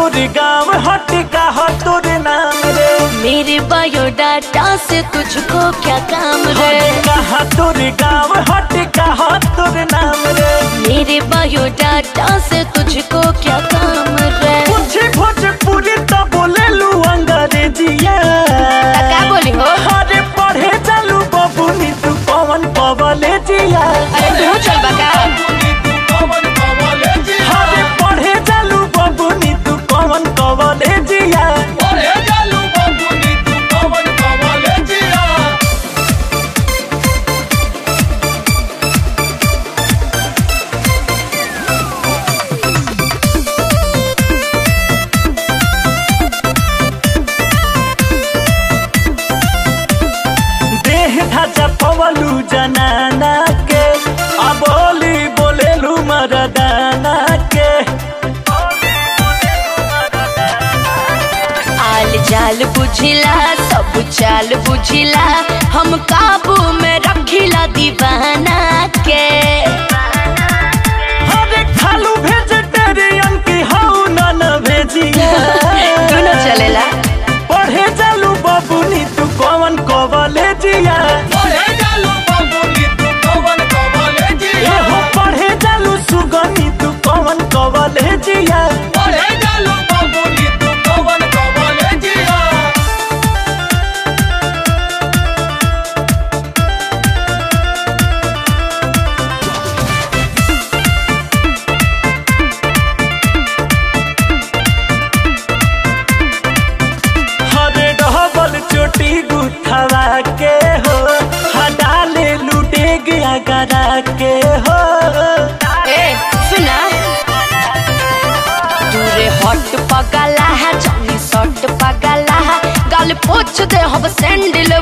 तोर गाँव हट कहा तोर नाम रे। मेरे बायोडाटा से तुझको क्या काम रे। कहा तोर गाँव हट कहा तोर नाम रे। मेरे बायोडाटा से तुझको क्या काम रे। कुछ भोजपुरी तो बोले लू अंग्रेजिया। क्या बोली हो? अरे पढ़े चलू बबुनी तू कौन कॉलेजिया। अरे तू चल बका। अरे पढ़े चलू बबुनी तू कौन कॉलेजिया। ढांचा पवलू जनाना के अबोली बोलेलू मरदाना के। आल जाल बुझिला सब चाल बुझिला हम काबू में रखिला दीवाना के। अरे खालू वेजिटेरियन की हाउ नन भेजिया। दोनों चलेला। पढ़े चलू बबुनी तू कौन कॉलेजिया। पढ़े चलू सुगनी तू कौन कॉलेजिया। चोटी गुथवा के हो हडाले लूटे गया गरा के हो। ए सुना दूरे हट पगला है जॉनी शॉट पगला है गाल पोछ दे हम सैंडल